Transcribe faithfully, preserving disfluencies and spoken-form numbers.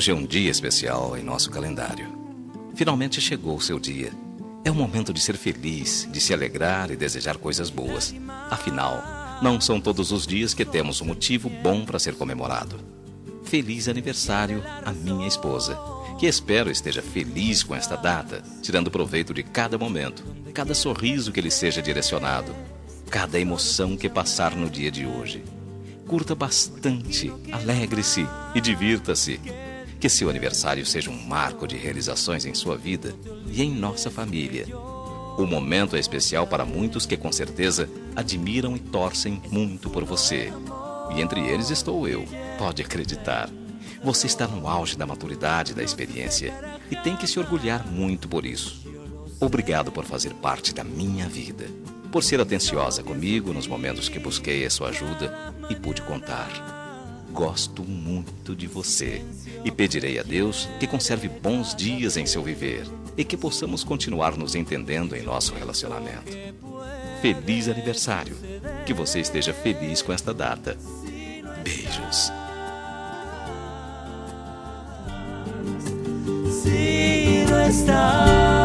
Hoje é um dia especial em nosso calendário. Finalmente chegou o seu dia. É o momento de ser feliz, de se alegrar e desejar coisas boas. Afinal, não são todos os dias que temos um motivo bom para ser comemorado. Feliz aniversário à minha esposa, que espero esteja feliz com esta data, tirando proveito de cada momento, cada sorriso que lhe seja direcionado, cada emoção que passar no dia de hoje. Curta bastante, alegre-se e divirta-se. Que seu aniversário seja um marco de realizações em sua vida e em nossa família. O momento é especial para muitos que com certeza admiram e torcem muito por você. E entre eles estou eu, pode acreditar. Você está no auge da maturidade e da experiência e tem que se orgulhar muito por isso. Obrigado por fazer parte da minha vida, por ser atenciosa comigo nos momentos que busquei a sua ajuda e pude contar. Gosto muito de você e pedirei a Deus que conserve bons dias em seu viver e que possamos continuar nos entendendo em nosso relacionamento. Feliz aniversário! Que você esteja feliz com esta data. Beijos! Si no está